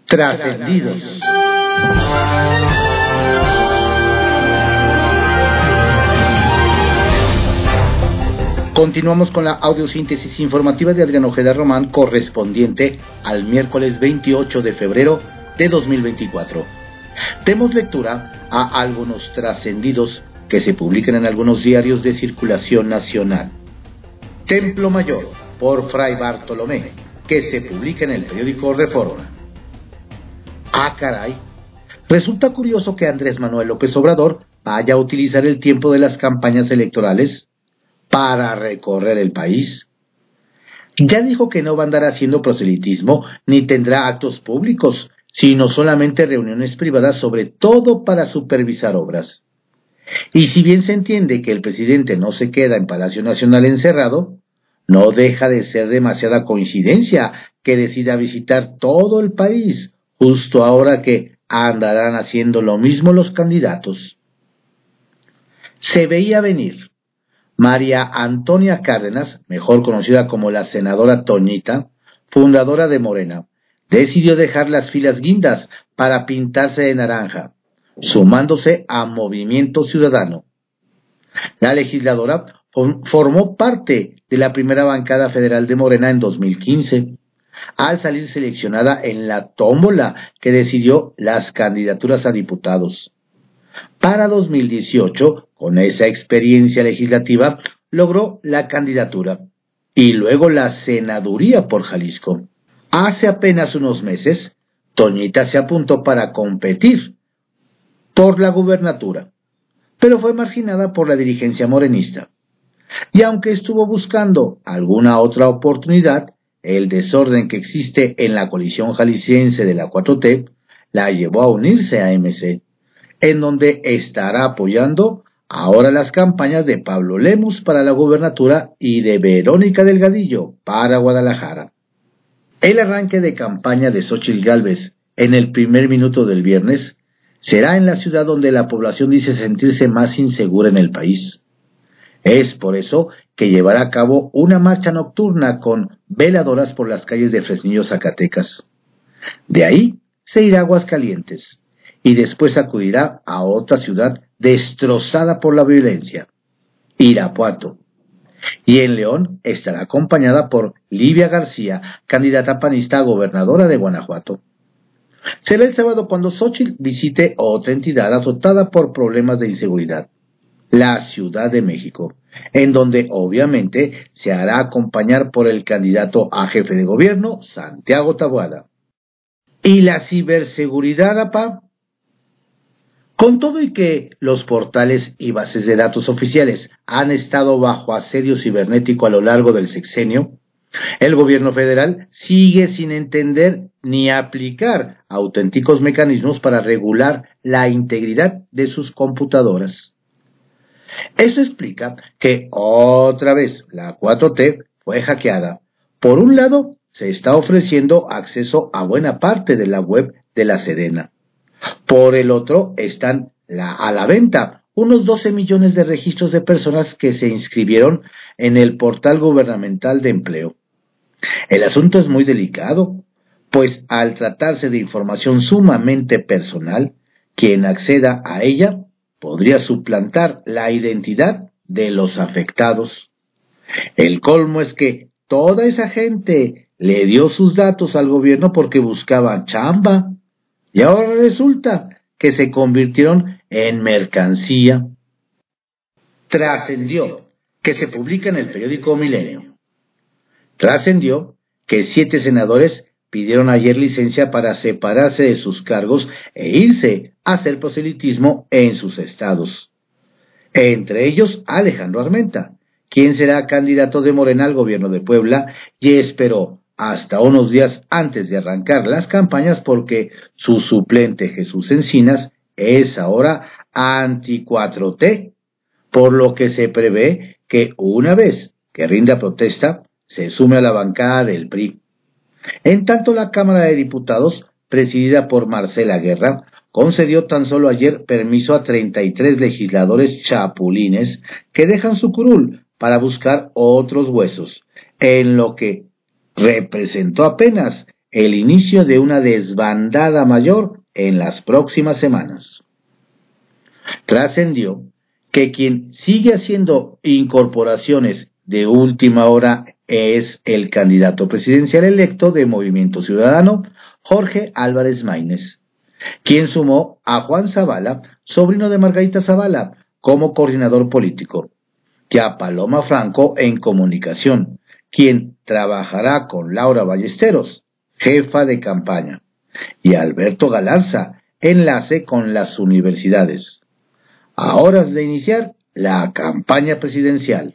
Trascendidos. Continuamos con la audiosíntesis informativa de Adrián Ojeda Román, correspondiente al miércoles 28 de febrero de 2024. Demos lectura a algunos trascendidos que se publican en algunos diarios de circulación nacional. Templo Mayor, por Fray Bartolomé, que se publica en el periódico Reforma. Ah, caray. Resulta curioso que Andrés Manuel López Obrador vaya a utilizar el tiempo de las campañas electorales para recorrer el país. Ya dijo que no va a andar haciendo proselitismo ni tendrá actos públicos, sino solamente reuniones privadas, sobre todo para supervisar obras. Y si bien se entiende que el presidente no se queda en Palacio Nacional encerrado, no deja de ser demasiada coincidencia que decida visitar todo el país, justo ahora que andarán haciendo lo mismo los candidatos. Se veía venir. María Antonia Cárdenas, mejor conocida como la senadora Toñita, fundadora de Morena, decidió dejar las filas guindas para pintarse de naranja, sumándose a Movimiento Ciudadano. La legisladora formó parte de la primera bancada federal de Morena en 2015, al salir seleccionada en la tómbola que decidió las candidaturas a diputados. Para 2018, con esa experiencia legislativa, logró la candidatura y luego la senaduría por Jalisco. Hace apenas unos meses, Toñita se apuntó para competir por la gubernatura, pero fue marginada por la dirigencia morenista. Y aunque estuvo buscando alguna otra oportunidad, el desorden que existe en la coalición jalisciense de la 4T la llevó a unirse a MC, en donde estará apoyando ahora las campañas de Pablo Lemus para la gubernatura y de Verónica Delgadillo para Guadalajara. El arranque de campaña de Xóchitl Gálvez en el primer minuto del viernes será en la ciudad donde la población dice sentirse más insegura en el país. Es por eso que llevará a cabo una marcha nocturna con veladoras por las calles de Fresnillo, Zacatecas. De ahí se irá a Aguascalientes y después acudirá a otra ciudad destrozada por la violencia, Irapuato. Y en León estará acompañada por Livia García, candidata panista a gobernadora de Guanajuato. Será el sábado cuando Xóchitl visite otra entidad azotada por problemas de inseguridad, la Ciudad de México, en donde obviamente se hará acompañar por el candidato a jefe de gobierno, Santiago Taboada. ¿Y la ciberseguridad, apá? Con todo y que los portales y bases de datos oficiales han estado bajo asedio cibernético a lo largo del sexenio, el gobierno federal sigue sin entender ni aplicar auténticos mecanismos para regular la integridad de sus computadoras. Eso explica que otra vez la 4T fue hackeada. Por un lado, se está ofreciendo acceso a buena parte de la web de la Sedena. Por el otro, están a la venta unos 12 millones de registros de personas que se inscribieron en el portal gubernamental de empleo. El asunto es muy delicado, pues al tratarse de información sumamente personal, quien acceda a ella podría suplantar la identidad de los afectados. El colmo es que toda esa gente le dio sus datos al gobierno porque buscaban chamba, y ahora resulta que se convirtieron en mercancía. Trascendió, que se publica en el periódico Milenio. Trascendió que 7 senadores pidieron ayer licencia para separarse de sus cargos e irse a hacer proselitismo en sus estados. Entre ellos Alejandro Armenta, quien será candidato de Morena al gobierno de Puebla y esperó hasta unos días antes de arrancar las campañas porque su suplente Jesús Encinas es ahora anti-4T, por lo que se prevé que una vez que rinda protesta se sume a la bancada del PRI. En tanto, la Cámara de Diputados, presidida por Marcela Guerra, concedió tan solo ayer permiso a 33 legisladores chapulines que dejan su curul para buscar otros huesos, en lo que representó apenas el inicio de una desbandada mayor en las próximas semanas. Trascendió que quien sigue haciendo incorporaciones de última hora es el candidato presidencial electo de Movimiento Ciudadano, Jorge Álvarez Maínez, quien sumó a Juan Zavala, sobrino de Margarita Zavala, como coordinador político, y a Paloma Franco en comunicación, quien trabajará con Laura Ballesteros, jefa de campaña, y a Alberto Galarza, enlace con las universidades, a horas de iniciar la campaña presidencial.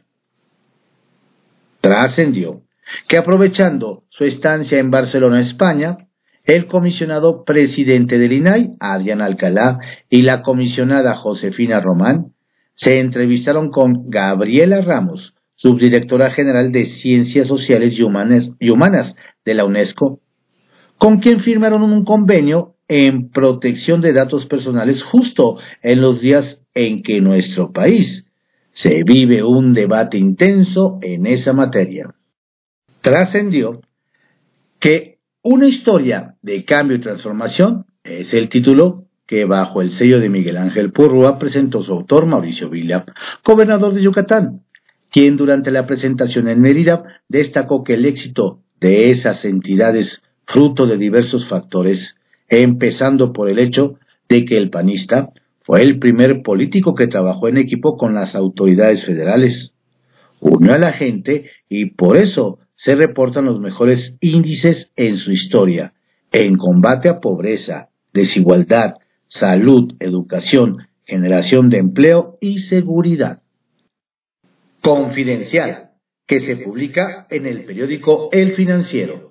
Trascendió que, aprovechando su estancia en Barcelona, España, el comisionado presidente del INAI, Adrián Alcalá, y la comisionada Josefina Román se entrevistaron con Gabriela Ramos, subdirectora general de Ciencias Sociales y Humanas de la UNESCO, con quien firmaron un convenio en protección de datos personales justo en los días en que nuestro país se vive un debate intenso en esa materia. Trascendió que una historia de cambio y transformación es el título que bajo el sello de Miguel Ángel Purrúa presentó su autor Mauricio Vila, gobernador de Yucatán, quien durante la presentación en Mérida destacó que el éxito de esas entidades fruto de diversos factores, empezando por el hecho de que el panista fue el primer político que trabajó en equipo con las autoridades federales, unió a la gente y por eso se reportan los mejores índices en su historia, en combate a pobreza, desigualdad, salud, educación, generación de empleo y seguridad. Confidencial, que se publica en el periódico El Financiero.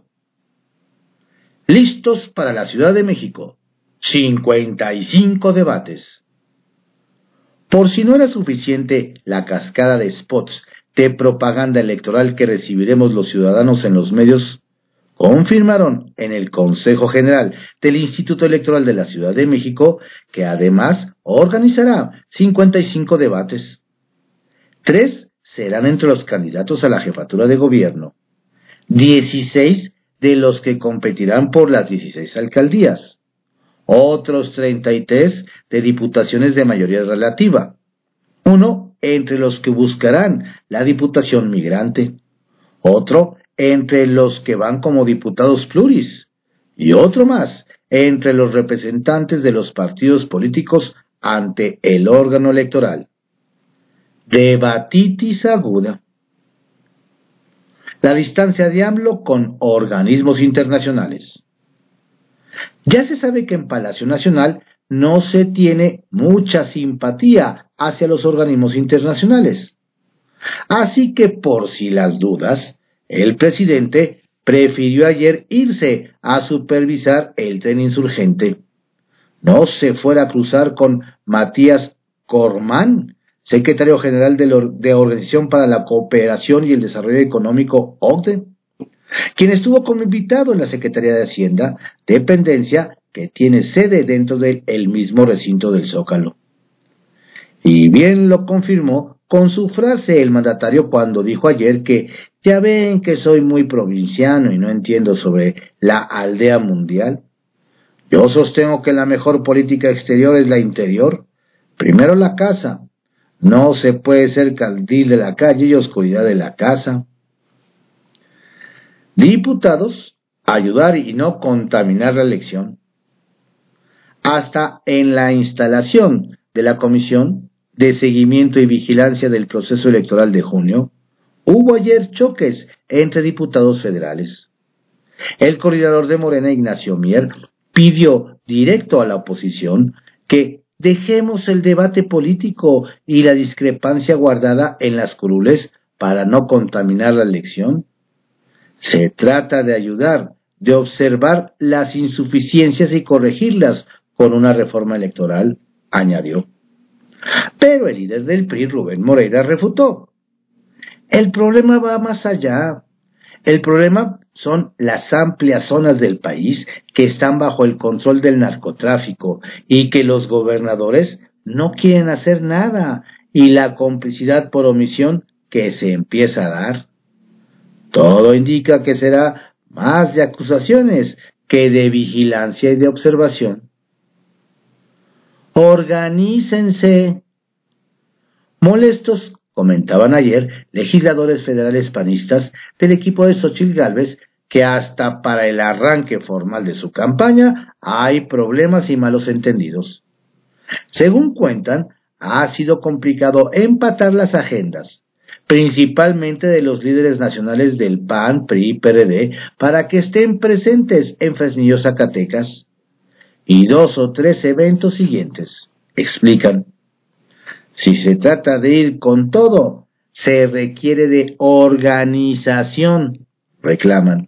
Listos para la Ciudad de México. 55 debates. Por si no era suficiente la cascada de spots de propaganda electoral que recibiremos los ciudadanos en los medios, confirmaron en el Consejo General del Instituto Electoral de la Ciudad de México que además organizará 55 debates. 3 serán entre los candidatos a la jefatura de gobierno, 16 de los que competirán por las 16 alcaldías, otros 33 de diputaciones de mayoría relativa, uno entre los que buscarán la diputación migrante, otro entre los que van como diputados pluris, y otro más entre los representantes de los partidos políticos ante el órgano electoral. Debatitis aguda. La distancia de AMLO con organismos internacionales. Ya se sabe que en Palacio Nacional no se tiene mucha simpatía hacia los organismos internacionales. Así que por si las dudas, el presidente prefirió ayer irse a supervisar el tren insurgente. No se fuera a cruzar con Matías Cormán, secretario general de Organización para la Cooperación y el Desarrollo Económico, OCDE, quien estuvo como invitado en la Secretaría de Hacienda, dependencia que tiene sede dentro del mismo recinto del Zócalo. Y bien lo confirmó con su frase el mandatario cuando dijo ayer que ya ven que soy muy provinciano y no entiendo sobre la aldea mundial. Yo sostengo que la mejor política exterior es la interior. Primero la casa. No se puede ser candil de la calle y oscuridad de la casa. Diputados, ayudar y no contaminar la elección. Hasta en la instalación de la Comisión de Seguimiento y Vigilancia del Proceso Electoral de junio, hubo ayer choques entre diputados federales. El coordinador de Morena, Ignacio Mier, pidió directo a la oposición que dejemos el debate político y la discrepancia guardada en las curules para no contaminar la elección. Se trata de ayudar, de observar las insuficiencias y corregirlas con una reforma electoral, añadió. Pero el líder del PRI, Rubén Moreira, refutó. El problema va más allá. El problema son las amplias zonas del país que están bajo el control del narcotráfico y que los gobernadores no quieren hacer nada y la complicidad por omisión que se empieza a dar. Todo indica que será más de acusaciones que de vigilancia y de observación. Organícense. Molestos, comentaban ayer legisladores federales panistas del equipo de Xóchitl Gálvez, que hasta para el arranque formal de su campaña hay problemas y malos entendidos. Según cuentan, ha sido complicado empatar las agendas, principalmente de los líderes nacionales del PAN, PRI y PRD, para que estén presentes en Fresnillo, Zacatecas, y 2 o 3 eventos siguientes. Explican: si se trata de ir con todo, se requiere de organización, reclaman.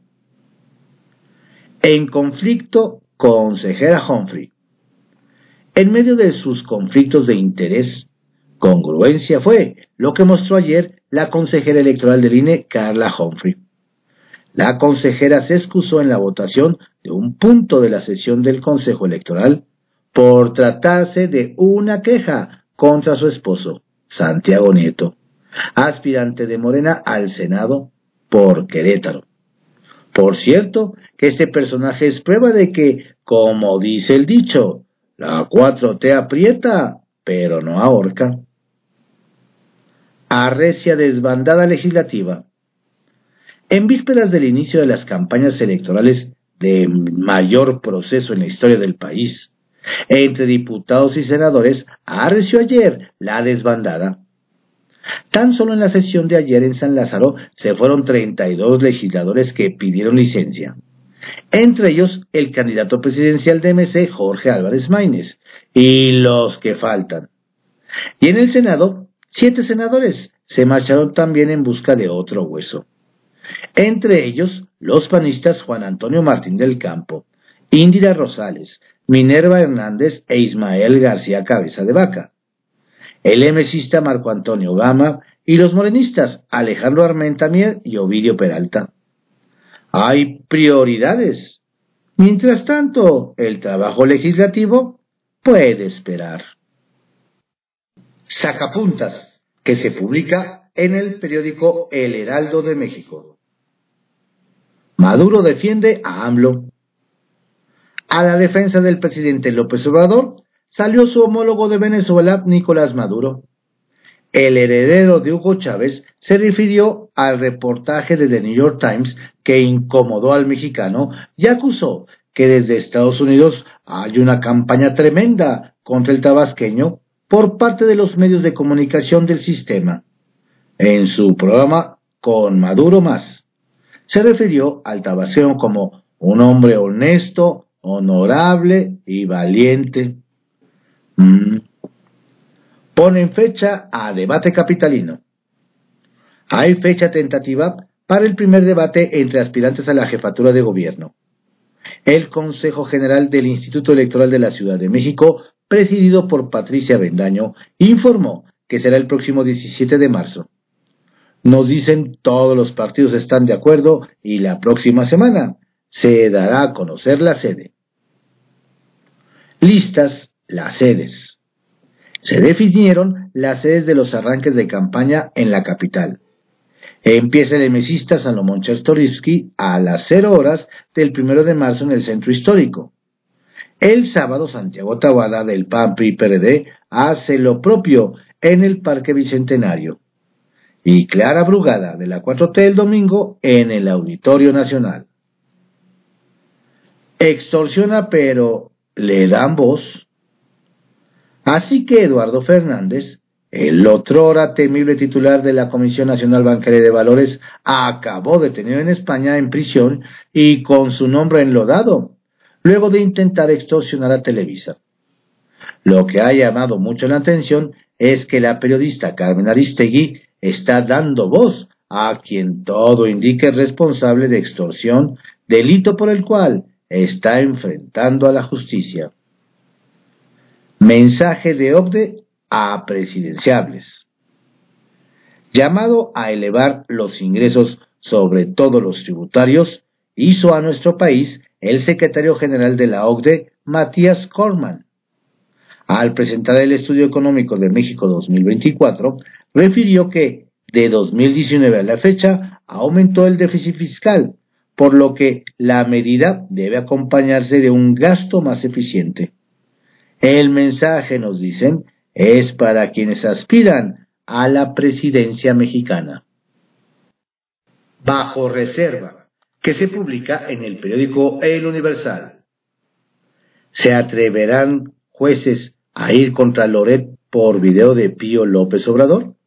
En conflicto, consejera Humphrey. En medio de sus conflictos de interés, congruencia fue lo que mostró ayer la consejera electoral del INE, Carla Humphrey. La consejera se excusó en la votación de un punto de la sesión del Consejo Electoral por tratarse de una queja contra su esposo, Santiago Nieto, aspirante de Morena al Senado por Querétaro. Por cierto, que este personaje es prueba de que, como dice el dicho, la 4T aprieta, pero no ahorca. Arrecia desbandada legislativa. En vísperas del inicio de las campañas electorales de mayor proceso en la historia del país, entre diputados y senadores, arreció ayer la desbandada. Tan solo en la sesión de ayer en San Lázaro se fueron 32 legisladores que pidieron licencia. Entre ellos, el candidato presidencial de MC, Jorge Álvarez Maínez, y los que faltan. Y en el Senado, 7 senadores se marcharon también en busca de otro hueso. Entre ellos, los panistas Juan Antonio Martín del Campo, Indira Rosales, Minerva Hernández e Ismael García Cabeza de Vaca, el MCista Marco Antonio Gama y los morenistas Alejandro Armenta Mier y Ovidio Peralta. Hay prioridades. Mientras tanto, el trabajo legislativo puede esperar. Sacapuntas, que se publica en el periódico El Heraldo de México. Maduro defiende a AMLO. A la defensa del presidente López Obrador salió su homólogo de Venezuela, Nicolás Maduro. El heredero de Hugo Chávez se refirió al reportaje de The New York Times que incomodó al mexicano y acusó que desde Estados Unidos hay una campaña tremenda contra el tabasqueño por parte de los medios de comunicación del sistema. En su programa Con Maduro Más, se refirió al tabasqueño como un hombre honesto, honorable y valiente. Ponen fecha a debate capitalino. Hay fecha tentativa para el primer debate entre aspirantes a la jefatura de gobierno. El Consejo General del Instituto Electoral de la Ciudad de México, presidido por Patricia Bendaño, informó que será el próximo 17 de marzo. Nos dicen todos los partidos están de acuerdo y la próxima semana se dará a conocer la sede. Listas las sedes. Se definieron las sedes de los arranques de campaña en la capital. Empieza el mesista Salomón Chertorivsky a las 0 horas del 1 de marzo en el Centro Histórico. El sábado, Santiago Taboada del PAN PRI PRD hace lo propio en el Parque Bicentenario. Y Clara Brugada de la 4T el domingo en el Auditorio Nacional. Extorsiona, pero ¿le dan voz? Así que Eduardo Fernández, el otrora temible titular de la Comisión Nacional Bancaria de Valores, acabó detenido en España en prisión y con su nombre enlodado, luego de intentar extorsionar a Televisa. Lo que ha llamado mucho la atención es que la periodista Carmen Aristegui está dando voz a quien todo indica es responsable de extorsión, delito por el cual está enfrentando a la justicia. Mensaje de OCDE a presidenciables. Llamado a elevar los ingresos, sobre todo los tributarios, hizo a nuestro país el secretario general de la OCDE, Matías Corman. Al presentar el Estudio Económico de México 2024, refirió que de 2019 a la fecha aumentó el déficit fiscal, por lo que la medida debe acompañarse de un gasto más eficiente. El mensaje, nos dicen, es para quienes aspiran a la presidencia mexicana. Bajo reserva, que se publica en el periódico El Universal. ¿Se atreverán jueces a ir contra Loret por video de Pío López Obrador?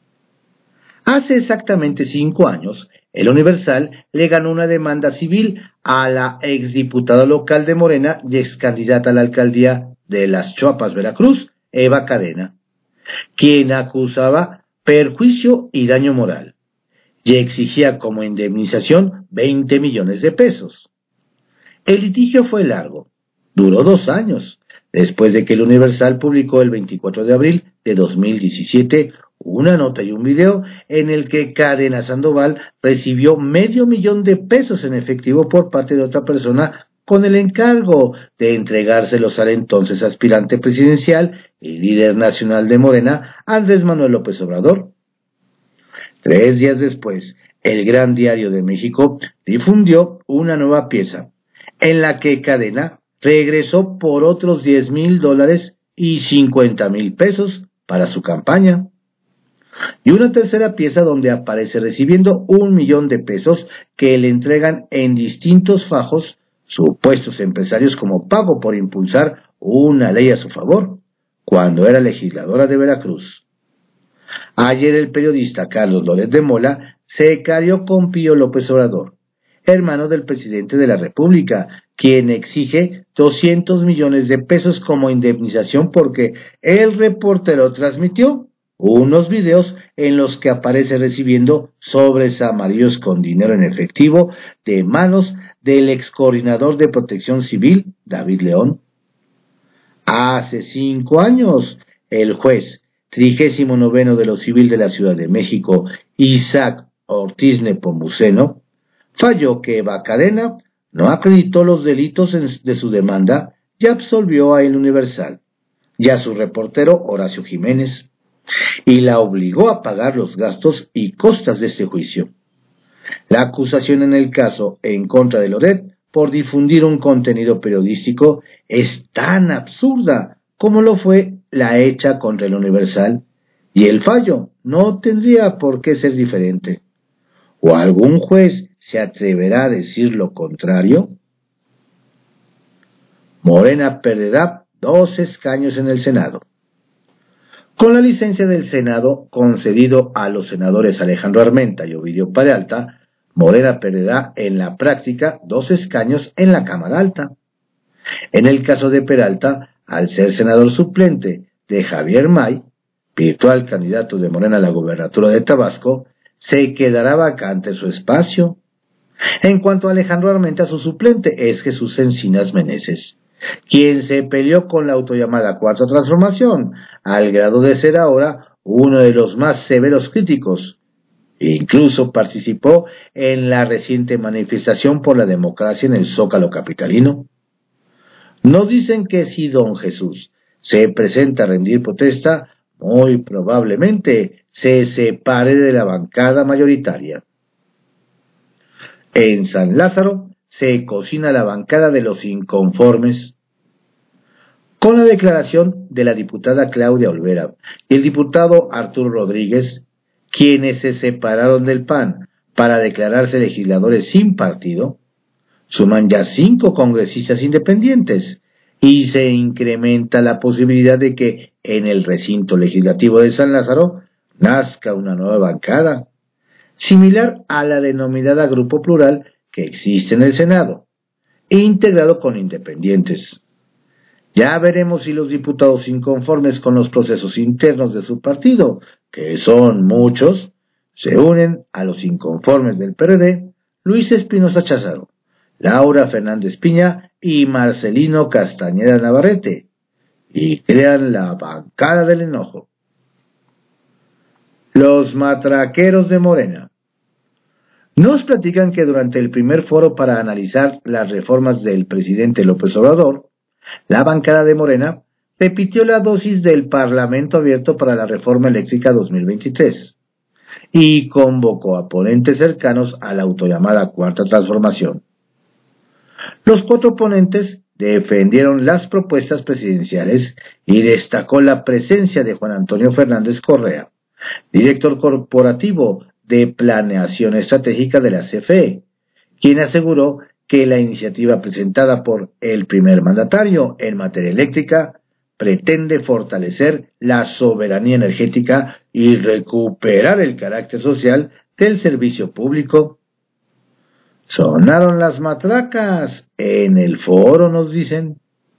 Hace exactamente 5 años, El Universal le ganó una demanda civil a la exdiputada local de Morena y excandidata a la alcaldía de Las Chuapas, Veracruz, Eva Cadena, quien acusaba perjuicio y daño moral, y exigía como indemnización 20 millones de pesos. El litigio fue largo, duró 2 años, después de que El Universal publicó el 24 de abril de 2017 una nota y un video en el que Cadena Sandoval recibió $500,000 de pesos en efectivo por parte de otra persona con el encargo de entregárselos al entonces aspirante presidencial y líder nacional de Morena, Andrés Manuel López Obrador. 3 días después, el Gran Diario de México difundió una nueva pieza, en la que Cadena regresó por otros $10,000 y $50,000 pesos para su campaña. Y una tercera pieza donde aparece recibiendo $1 millón de pesos que le entregan en distintos fajos supuestos empresarios como pago por impulsar una ley a su favor, cuando era legisladora de Veracruz. Ayer el periodista Carlos Loret de Mola se carió con Pío López Obrador, hermano del presidente de la República, quien exige 200 millones de pesos como indemnización porque el reportero transmitió unos videos en los que aparece recibiendo sobres amarillos con dinero en efectivo de manos del ex coordinador de Protección Civil, David León. Hace 5 años, el juez 39º de lo civil de la Ciudad de México, Isaac Ortiz Nepomuceno, falló que Eva Cadena no acreditó los delitos de su demanda y absolvió a El Universal y a su reportero Horacio Jiménez, y la obligó a pagar los gastos y costas de este juicio. La acusación en el caso en contra de Loret por difundir un contenido periodístico es tan absurda como lo fue la hecha contra El Universal, y el fallo no tendría por qué ser diferente. ¿O algún juez se atreverá a decir lo contrario? Morena perderá 2 escaños en el Senado. Con la licencia del Senado concedido a los senadores Alejandro Armenta y Ovidio Peralta, Morena perderá en la práctica 2 escaños en la Cámara Alta. En el caso de Peralta, al ser senador suplente de Javier May, virtual candidato de Morena a la gubernatura de Tabasco, se quedará vacante su espacio. En cuanto a Alejandro Armenta, su suplente es Jesús Encinas Meneses, quien se peleó con la autollamada Cuarta Transformación, al grado de ser ahora uno de los más severos críticos. Incluso participó en la reciente manifestación por la democracia en el Zócalo capitalino. Nos dicen que si don Jesús se presenta a rendir protesta, muy probablemente se separe de la bancada mayoritaria. En San Lázaro se cocina la bancada de los inconformes. Con la declaración de la diputada Claudia Olvera y el diputado Arturo Rodríguez, quienes se separaron del PAN para declararse legisladores sin partido, suman ya 5 congresistas independientes y se incrementa la posibilidad de que en el recinto legislativo de San Lázaro nazca una nueva bancada, similar a la denominada Grupo Plural que existe en el Senado, integrado con independientes. Ya veremos si los diputados inconformes con los procesos internos de su partido, que son muchos, se unen a los inconformes del PRD, Luis Espinosa Cházaro, Laura Fernández Piña y Marcelino Castañeda Navarrete, y crean la bancada del enojo. Los matraqueros de Morena. Nos platican que durante el primer foro para analizar las reformas del presidente López Obrador, la bancada de Morena repitió la dosis del Parlamento Abierto para la Reforma Eléctrica 2023. y convocó a ponentes cercanos a la autollamada Cuarta Transformación. Los 4 ponentes defendieron las propuestas presidenciales y destacó la presencia de Juan Antonio Fernández Correa, director corporativo de Planeación Estratégica de la CFE, quien aseguró que la iniciativa presentada por el primer mandatario en materia eléctrica pretende fortalecer la soberanía energética y recuperar el carácter social del servicio público. Sonaron las matracas en el foro, nos dicen.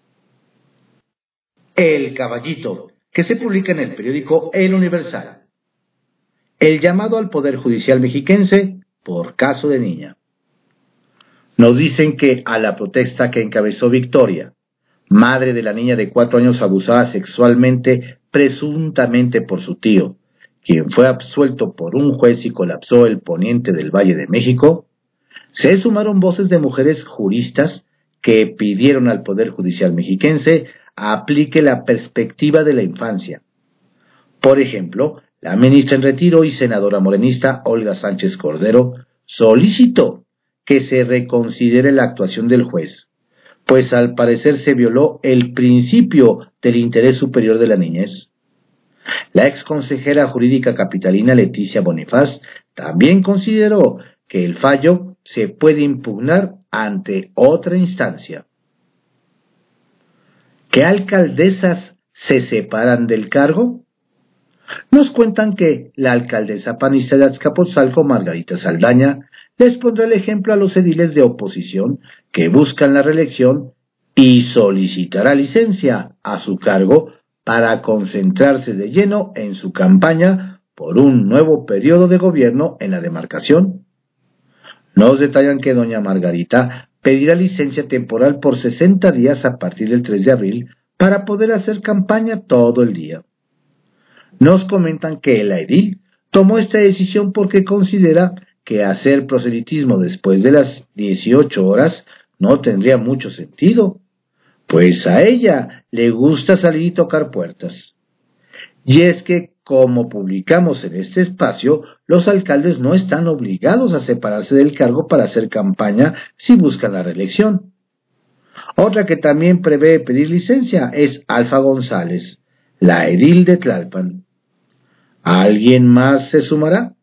El Caballito, que se publica en el periódico El Universal. El llamado al Poder Judicial mexiquense por caso de niña. Nos dicen que a la protesta que encabezó Victoria, madre de la niña de 4 años abusada sexualmente presuntamente por su tío, quien fue absuelto por un juez y colapsó el poniente del Valle de México, se sumaron voces de mujeres juristas que pidieron al Poder Judicial mexiquense aplique la perspectiva de la infancia. Por ejemplo, la ministra en retiro y senadora morenista Olga Sánchez Cordero solicitó que se reconsidere la actuación del juez, pues al parecer se violó el principio del interés superior de la niñez. La ex consejera jurídica capitalina Leticia Bonifaz también consideró que el fallo se puede impugnar ante otra instancia. ¿Qué alcaldesas se separan del cargo? Nos cuentan que la alcaldesa panista de Azcapotzalco, Margarita Saldaña, les pondrá el ejemplo a los ediles de oposición que buscan la reelección y solicitará licencia a su cargo para concentrarse de lleno en su campaña por un nuevo periodo de gobierno en la demarcación. Nos detallan que doña Margarita pedirá licencia temporal por 60 días a partir del 3 de abril para poder hacer campaña todo el día. Nos comentan que la edil tomó esta decisión porque considera que hacer proselitismo después de las 18 horas no tendría mucho sentido, pues a ella le gusta salir y tocar puertas. Y es que, como publicamos en este espacio, los alcaldes no están obligados a separarse del cargo para hacer campaña si buscan la reelección. Otra que también prevé pedir licencia es Alfa González, la edil de Tlalpan. ¿Alguien más se sumará?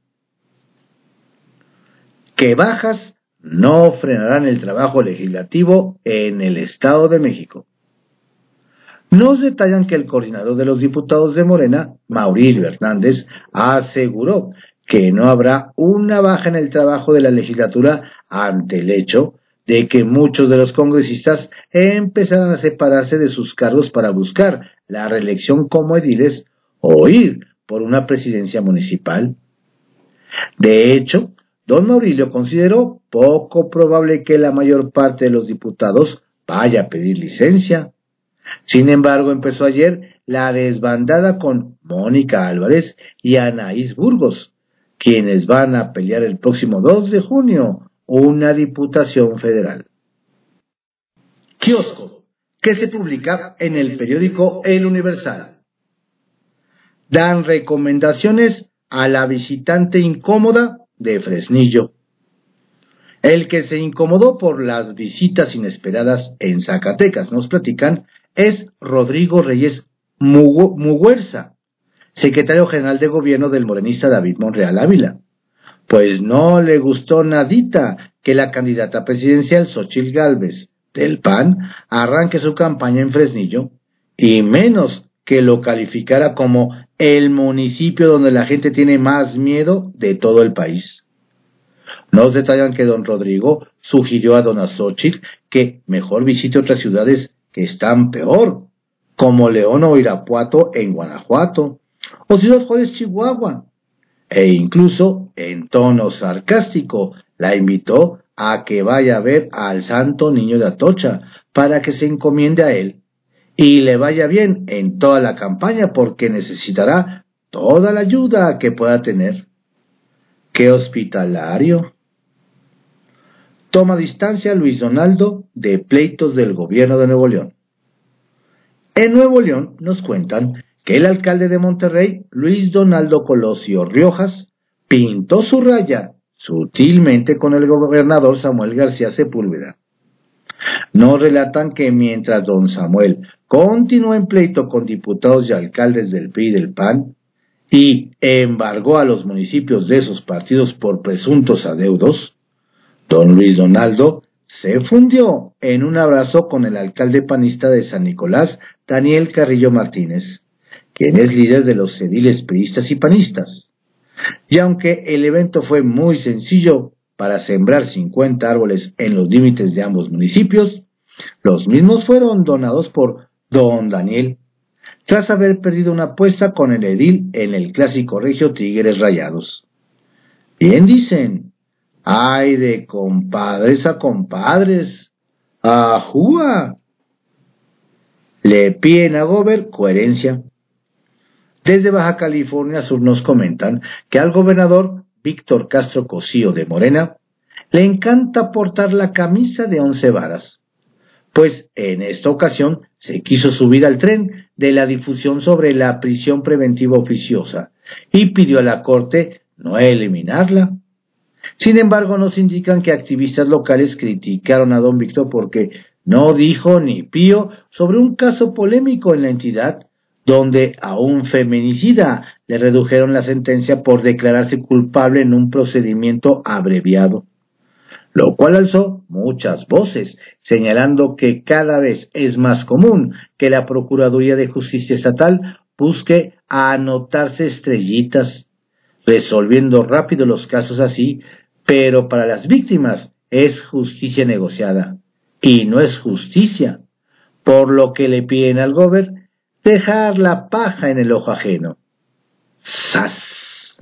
Que bajas no frenarán el trabajo legislativo en el Estado de México. Nos detallan que el coordinador de los diputados de Morena, Maurilio Hernández, aseguró que no habrá una baja en el trabajo de la legislatura ante el hecho de que muchos de los congresistas empezarán a separarse de sus cargos para buscar la reelección como ediles o ir por una presidencia municipal. De hecho, don Maurilio consideró poco probable que la mayor parte de los diputados vaya a pedir licencia. Sin embargo, empezó ayer la desbandada con Mónica Álvarez y Anaís Burgos, quienes van a pelear el próximo 2 de junio una diputación federal. Kiosco, que se publica en el periódico El Universal. Dan recomendaciones a la visitante incómoda de Fresnillo. El que se incomodó por las visitas inesperadas en Zacatecas, nos platican, es Rodrigo Reyes Muguerza, secretario general de gobierno del morenista David Monreal Ávila. Pues no le gustó nadita que la candidata presidencial Xóchitl Gálvez, del PAN, arranque su campaña en Fresnillo, y menos que lo calificara como el municipio donde la gente tiene más miedo de todo el país. Nos detallan que don Rodrigo sugirió a dona Xóchitl que mejor visite otras ciudades que están peor, como León o Irapuato en Guanajuato, o Ciudad Juárez, Chihuahua, e incluso, en tono sarcástico, la invitó a que vaya a ver al Santo Niño de Atocha para que se encomiende a él y le vaya bien en toda la campaña porque necesitará toda la ayuda que pueda tener. ¡Qué hospitalario! Toma distancia Luis Donaldo de pleitos del gobierno de Nuevo León. En Nuevo León nos cuentan que el alcalde de Monterrey, Luis Donaldo Colosio Riojas, pintó su raya sutilmente con el gobernador Samuel García Sepúlveda. Nos relatan que mientras don Samuel continuó en pleito con diputados y alcaldes del PRI y del PAN y embargó a los municipios de esos partidos por presuntos adeudos, don Luis Donaldo se fundió en un abrazo con el alcalde panista de San Nicolás, Daniel Carrillo Martínez, quien es líder de los ediles priistas y panistas. Y aunque el evento fue muy sencillo para sembrar 50 árboles en los límites de ambos municipios, los mismos fueron donados por don Daniel, tras haber perdido una apuesta con el edil en el clásico regio Tigres Rayados. Bien dicen, ay de compadres a compadres, ¡ajúa! Le piden a Gober coherencia. Desde Baja California Sur nos comentan que al gobernador Víctor Castro Cosío de Morena le encanta portar la camisa de 11 varas, pues en esta ocasión se quiso subir al tren de la difusión sobre la prisión preventiva oficiosa y pidió a la Corte no eliminarla. Sin embargo, nos indican que activistas locales criticaron a don Víctor porque no dijo ni pío sobre un caso polémico en la entidad, donde a un feminicida le redujeron la sentencia por declararse culpable en un procedimiento abreviado, lo cual alzó muchas voces, señalando que cada vez es más común que la Procuraduría de Justicia Estatal busque anotarse estrellitas, resolviendo rápido los casos así, pero para las víctimas es justicia negociada, y no es justicia, por lo que le piden al gober dejar la paja en el ojo ajeno. ¡Sas!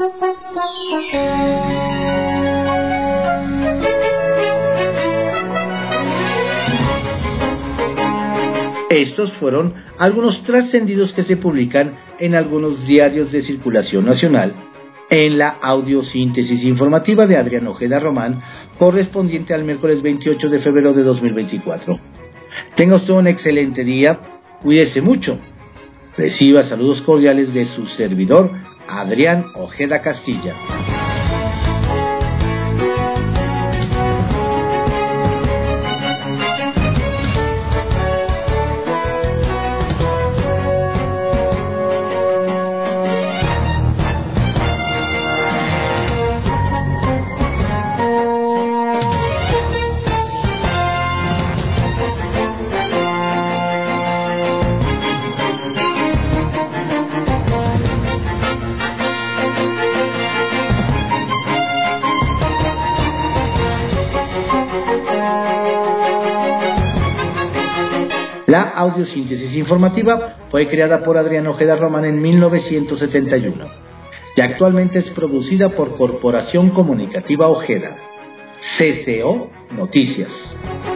Estos fueron algunos trascendidos que se publican en algunos diarios de circulación nacional en la audiosíntesis informativa de Adrián Ojeda Román, correspondiente al miércoles 28 de febrero de 2024. Tenga usted un excelente día, cuídese mucho. Reciba saludos cordiales de su servidor, Adrián Ojeda Castilla. La audiosíntesis informativa fue creada por Adrián Ojeda Román en 1971 y actualmente es producida por Corporación Comunicativa Ojeda, CCO Noticias.